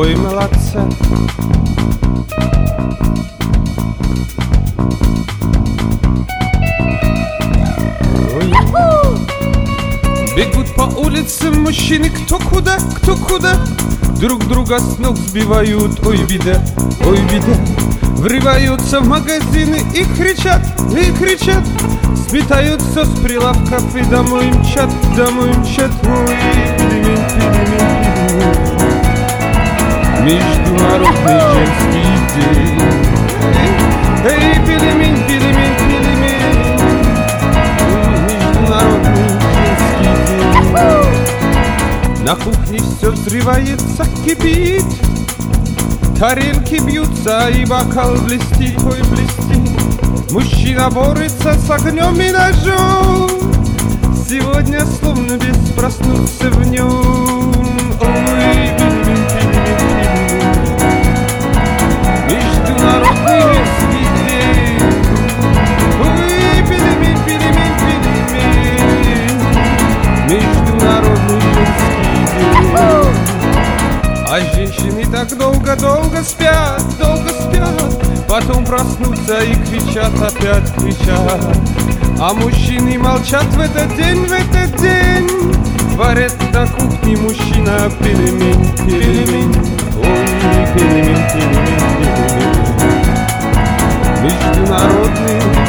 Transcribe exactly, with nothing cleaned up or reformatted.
ой, молодца. Ой. Бегут по улицам мужчины, кто куда, кто куда, друг друга с ног сбивают, ой, беда, ой, беда. Врываются в магазины и кричат, и кричат, сметаются с прилавков и домой мчат, домой мчат, ой, пельмень, пельмень, пельмень. Международный женский день. Эй, пельмень, пельмень, пельмень, международный женский день. На кухне все взрывается, кипит, тарелки бьются и бокал блестит, ой, блестит. Мужчина борется с огнем и ножом, сегодня словно без проснуться в нем. Ой, пельмень, пельмень, пельмень, международный женский день. Ой, пельмень, пельмень, пельмень, международный женский день. А женщины так долго-долго спят, долго спят, потом проснутся и кричат, опять кричат. А мужчины молчат в этот день, в этот день. Варит на кухне мужчина пельмень, пельмень, ой, пельмень, пельмень, пельмень. Международный